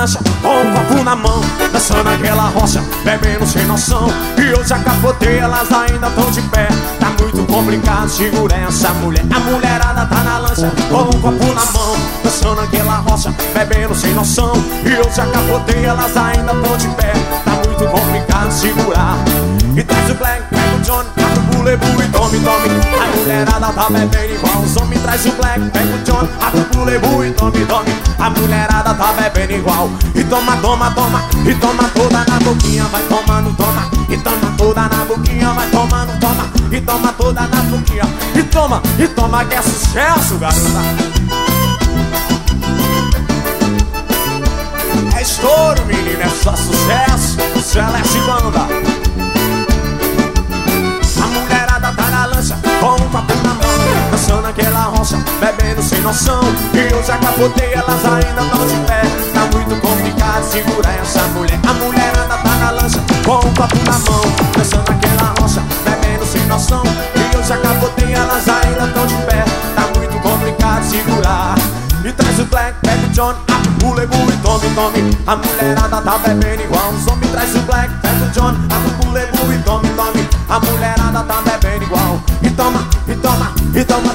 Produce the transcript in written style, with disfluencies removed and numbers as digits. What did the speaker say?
lancha, com um copo na mão, dançando aquela rocha, bebendo sem noção. E eu já capotei, elas ainda tão de pé. Tá muito complicado segurar essa mulher. A mulherada tá na lancha, com um copo na mão, dançando aquela rocha, bebendo sem noção. E eu já capotei, elas ainda tão de pé. Tá muito complicado segurar. E traz o Black, pega o John, abre o bulebu e tome, tome. A mulherada tá bebendo igual os homens. Traz o Black, pega o John, abre o bulebu e tome, tome. A mulherada tá bebendo igual. E toma, toma, toma. E toma toda na boquinha, vai tomando, toma. E toma toda na boquinha, vai tomando, toma. E toma toda na boquinha. E toma que é sucesso, garota. É estouro, menina, é só sucesso. Celeste Banda. A mulherada tá na lancha, com um copo na mão, dançando aquela rocha, bebendo sem noção. E eu já capotei, elas ainda tão de pé. Tá muito complicado segurar essa mulher. A mulherada tá na lancha, com um copo na mão, dançando aquela rocha, bebendo sem noção. E eu já capotei, elas ainda tão de pé. Tá muito complicado segurar. E traz o Black, pega o John, abre o bulebu e tome, tome. A mulherada tá bebendo igual os homens. Traz o Black, pega o John, abre o bulebu e tome, tome. A mulherada tá bebendo igual. E toma, e toma, e toma